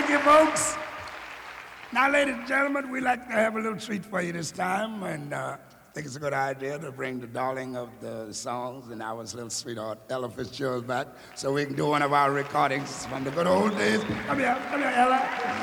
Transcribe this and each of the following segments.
Thank you, folks. Now, ladies and gentlemen, we'd like to have a little treat for you this time, and I think it's a good idea to bring the darling of the songs and our little sweetheart, Ella Fitzgerald, back so we can do one of our recordings from the good old days. Come here, Ella.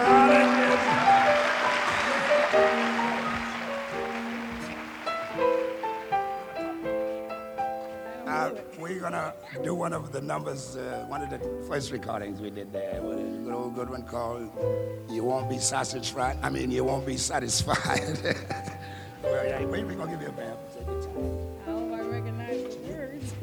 We're gonna do one of the numbers, one of the first recordings we did there. What is a good one called "You Won't Be Satisfied." You won't be satisfied. Well, yeah, wait, we're gonna give you a band. Take your time. I hope I recognize the words.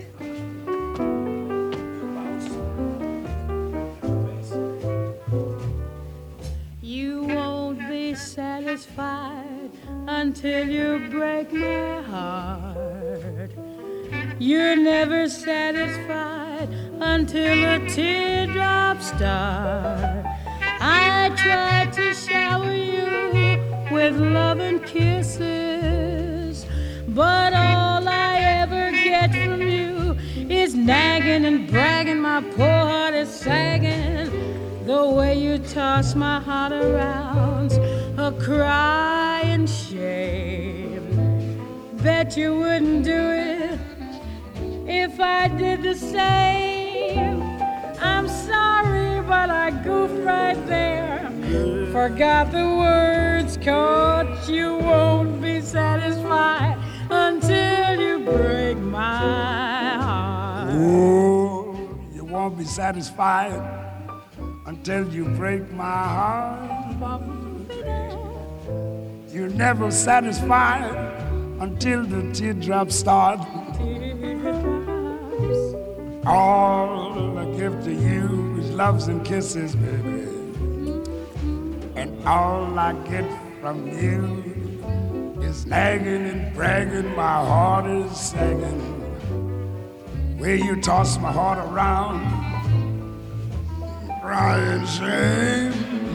You won't be satisfied until you break my heart. You're never satisfied until a teardrop start. I tried to shower you with love and kisses, but all I ever get from you is nagging and bragging. My poor heart is sagging. The way you toss my heart around's a crying shame. Bet you wouldn't do it if I did the same. I'm sorry, but I goofed right there. Forgot the words, 'cause you won't be satisfied until you break my heart. Oh, you won't be satisfied until you break my heart. You're never satisfied until the teardrops start. All I give to you is loves and kisses, baby. And all I get from you is nagging and bragging. My heart is sagging. Where you toss my heart around, crying shame.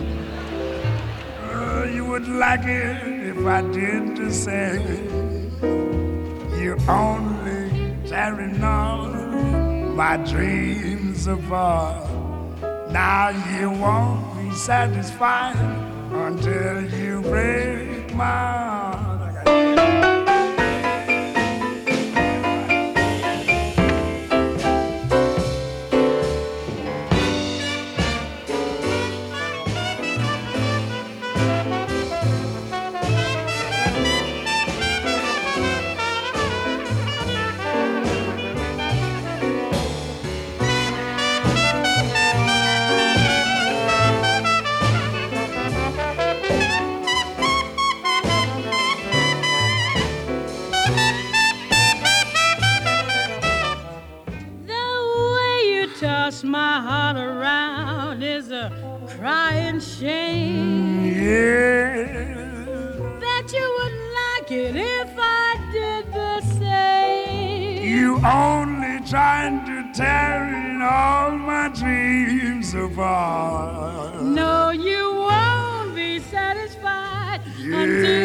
You wouldn't like it if I did the same. You only carrying on my dreams apart. Now you won't be satisfied until you break my heart. My heart around is a crying shame. Yeah. Bet you wouldn't like it if I did the same. You only trying to tear all my dreams apart. No, you won't be satisfied until